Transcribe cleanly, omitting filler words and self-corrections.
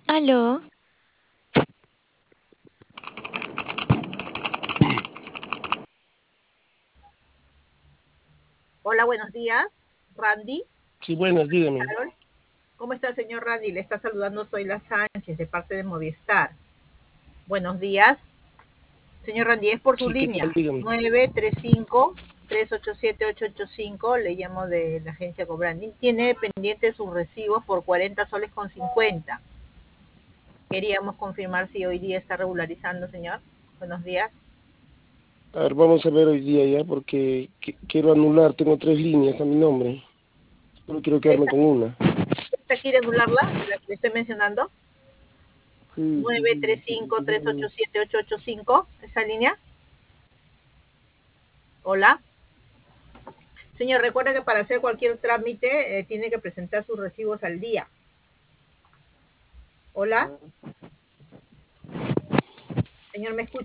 Aló, Hola, buenos días. Randy, Sí, buenas, dígame. Carol. ¿Cómo está, señor Randy? Le está saludando Zoila Sánchez de parte de Movistar. Buenos días. Señor Randy, es por su Sí, ¿qué tal? línea. Dígame. 935-387-885. Le llamo de la agencia Cobrandi. Tiene pendiente sus recibos por 40 soles con 50. Queríamos confirmar si hoy día está regularizando, señor. Buenos días. A ver, vamos a ver hoy día ya, porque quiero anular, tengo tres líneas a mi nombre. Solo quiero quedarme ¿Esta, con una. esta quiere anularla, la que le estoy mencionando? Sí, sí, nueve sí, tres porque cinco tres quiero... ocho siete ocho ocho cinco. ¿Esa línea? Hola. Señor, recuerda que para hacer cualquier trámite tiene que presentar sus recibos al día. Hola, señor, ¿me escucha?